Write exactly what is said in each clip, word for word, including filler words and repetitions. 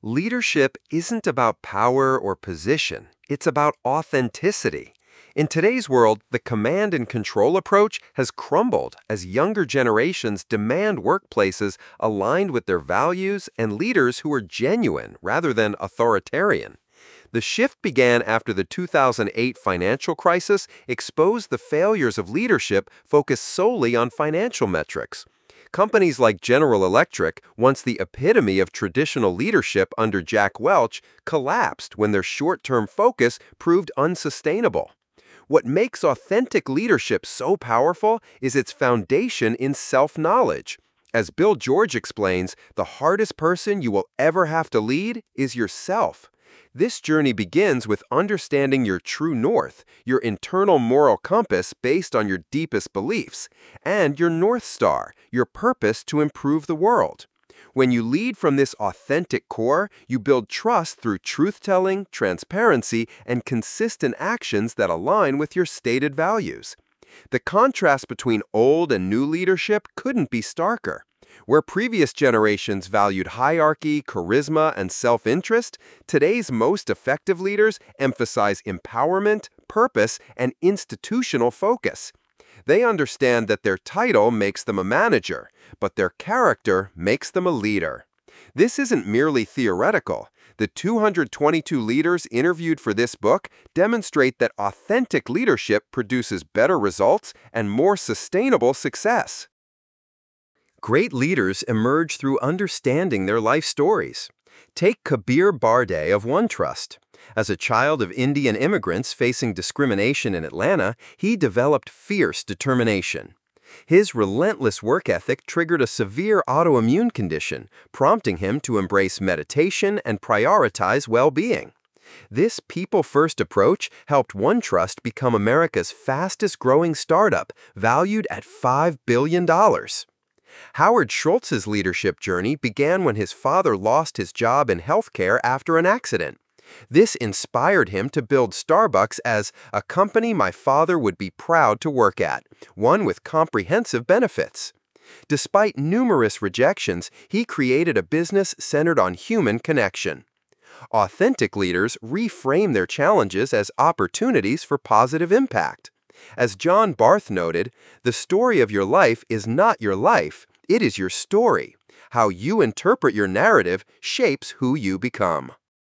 Leadership isn't about power or position, it's about authenticity. In today's world, the command and control approach has crumbled as younger generations demand workplaces aligned with their values and leaders who are genuine rather than authoritarian. The shift began after the two thousand eight financial crisis exposed the failures of leadership focused solely on financial metrics. Companies like General Electric, once the epitome of traditional leadership under Jack Welch, collapsed when their short-term focus proved unsustainable. What makes authentic leadership so powerful is its foundation in self-knowledge. As Bill George explains, the hardest person you will ever have to lead is yourself. This journey begins with understanding your true north, your internal moral compass based on your deepest beliefs, and your North Star, your purpose to improve the world. When you lead from this authentic core, you build trust through truth-telling, transparency, and consistent actions that align with your stated values. The contrast between old and new leadership couldn't be starker. Where previous generations valued hierarchy, charisma, and self-interest, today's most effective leaders emphasize empowerment, purpose, and institutional focus. They understand that their title makes them a manager, but their character makes them a leader. This isn't merely theoretical. The two hundred twenty-two leaders interviewed for this book demonstrate that authentic leadership produces better results and more sustainable success. Great leaders emerge through understanding their life stories. Take Kabir Barde of OneTrust. As a child of Indian immigrants facing discrimination in Atlanta, he developed fierce determination. His relentless work ethic triggered a severe autoimmune condition, prompting him to embrace meditation and prioritize well-being. This people-first approach helped OneTrust become America's fastest-growing startup, valued at five billion dollars. Howard Schultz's leadership journey began when his father lost his job in healthcare after an accident. This inspired him to build Starbucks as a company my father would be proud to work at, one with comprehensive benefits. Despite numerous rejections, he created a business centered on human connection. Authentic leaders reframe their challenges as opportunities for positive impact. As John Barth noted, the story of your life is not your life, it is your story. How you interpret your narrative shapes who you become.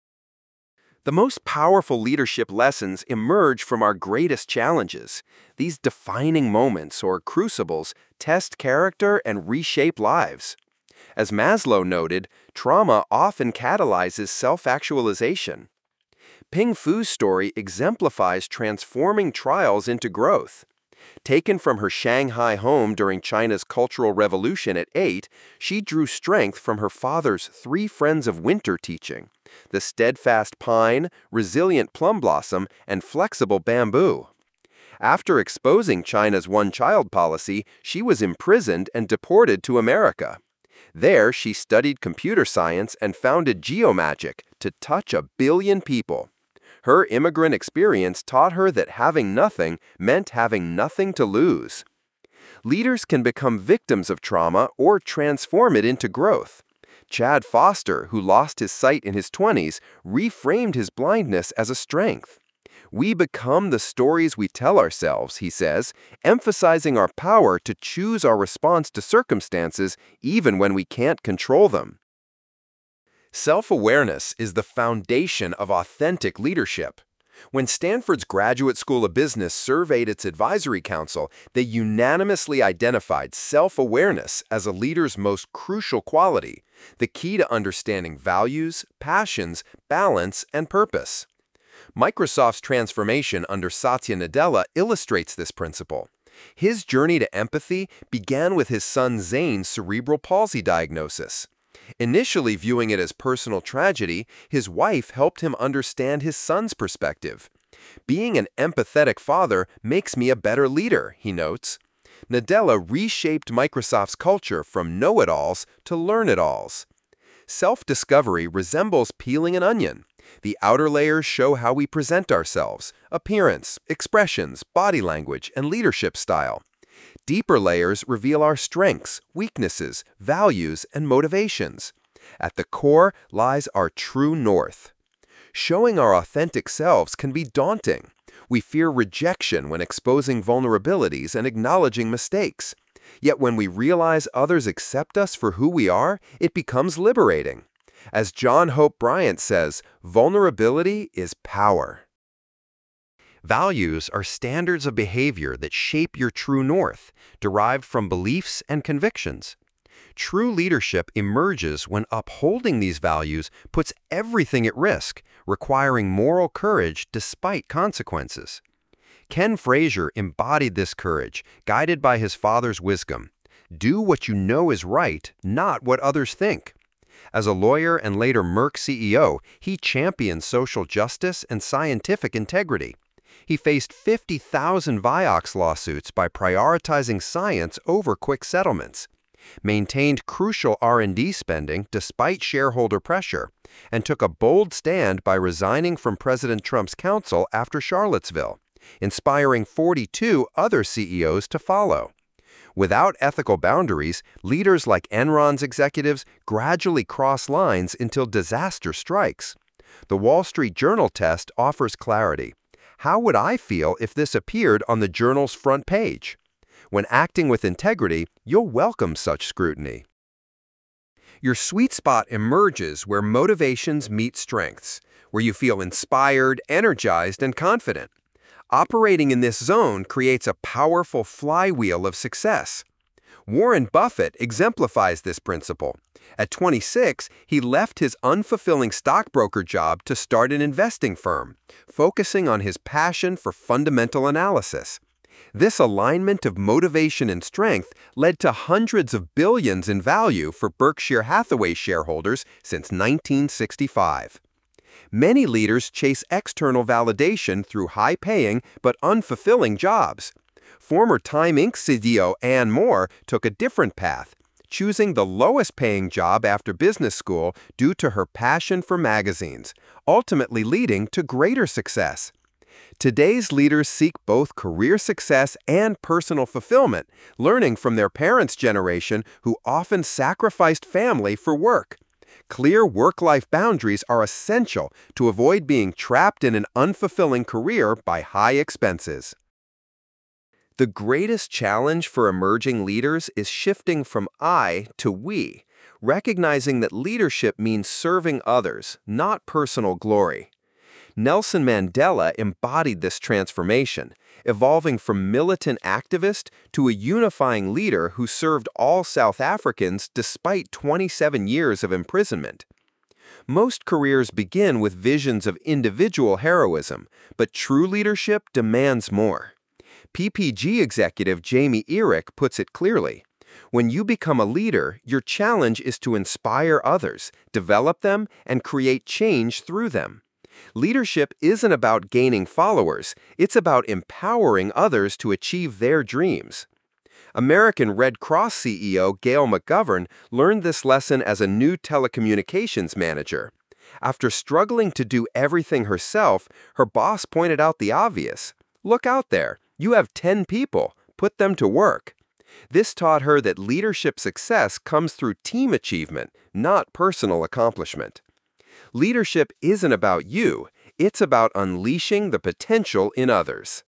The most powerful leadership lessons emerge from our greatest challenges. These defining moments, or crucibles, test character and reshape lives. As Maslow noted, trauma often catalyzes self-actualization. Ping Fu's story exemplifies transforming trials into growth. Taken from her Shanghai home during China's Cultural Revolution at eight, she drew strength from her father's three friends of winter teaching: the steadfast pine, resilient plum blossom, and flexible bamboo. After exposing China's one-child policy, she was imprisoned and deported to America. There, she studied computer science and founded GeoMagic to touch a billion people. Her immigrant experience taught her that having nothing meant having nothing to lose. Leaders can become victims of trauma or transform it into growth. Chad Foster, who lost his sight in his twenties, reframed his blindness as a strength. We become the stories we tell ourselves, he says, emphasizing our power to choose our response to circumstances even when we can't control them. Self-awareness is the foundation of authentic leadership. When Stanford's Graduate School of Business surveyed its advisory council, they unanimously identified self-awareness as a leader's most crucial quality, the key to understanding values, passions, balance, and purpose. Microsoft's transformation under Satya Nadella illustrates this principle. His journey to empathy began with his son Zane's cerebral palsy diagnosis. Initially viewing it as personal tragedy, his wife helped him understand his son's perspective. Being an empathetic father makes me a better leader, he notes. Nadella reshaped Microsoft's culture from know-it-alls to learn-it-alls. Self-discovery resembles peeling an onion. The outer layers show how we present ourselves, appearance, expressions, body language, and leadership style. Deeper layers reveal our strengths, weaknesses, values, and motivations. At the core lies our true north. Showing our authentic selves can be daunting. We fear rejection when exposing vulnerabilities and acknowledging mistakes. Yet when we realize others accept us for who we are, it becomes liberating. As John Hope Bryant says, vulnerability is power. Values are standards of behavior that shape your true north, derived from beliefs and convictions. True leadership emerges when upholding these values puts everything at risk, requiring moral courage despite consequences. Ken Frazier embodied this courage, guided by his father's wisdom. Do what you know is right, not what others think. As a lawyer and later Merck C E O, he championed social justice and scientific integrity. He faced fifty thousand Vioxx lawsuits by prioritizing science over quick settlements, maintained crucial R and D spending despite shareholder pressure, and took a bold stand by resigning from President Trump's counsel after Charlottesville, inspiring forty-two other C E Os to follow. Without ethical boundaries, leaders like Enron's executives gradually cross lines until disaster strikes. The Wall Street Journal test offers clarity. How would I feel if this appeared on the Journal's front page? When acting with integrity, you'll welcome such scrutiny. Your sweet spot emerges where motivations meet strengths, where you feel inspired, energized, and confident. Operating in this zone creates a powerful flywheel of success. Warren Buffett exemplifies this principle. At twenty-six, he left his unfulfilling stockbroker job to start an investing firm, focusing on his passion for fundamental analysis. This alignment of motivation and strength led to hundreds of billions in value for Berkshire Hathaway shareholders since nineteen sixty-five. Many leaders chase external validation through high-paying but unfulfilling jobs. Former Time Incorporated C E O Ann Moore took a different path, choosing the lowest-paying job after business school due to her passion for magazines, ultimately leading to greater success. Today's leaders seek both career success and personal fulfillment, learning from their parents' generation who often sacrificed family for work. Clear work-life boundaries are essential to avoid being trapped in an unfulfilling career by high expenses. The greatest challenge for emerging leaders is shifting from I to we, recognizing that leadership means serving others, not personal glory. Nelson Mandela embodied this transformation, evolving from militant activist to a unifying leader who served all South Africans despite twenty-seven years of imprisonment. Most careers begin with visions of individual heroism, but true leadership demands more. P P G executive Jamie Eric puts it clearly. When you become a leader, your challenge is to inspire others, develop them, and create change through them. Leadership isn't about gaining followers, it's about empowering others to achieve their dreams. American Red Cross C E O Gail McGovern learned this lesson as a new telecommunications manager. After struggling to do everything herself, her boss pointed out the obvious. Look out there, you have ten people, put them to work. This taught her that leadership success comes through team achievement, not personal accomplishment. Leadership isn't about you, it's about unleashing the potential in others.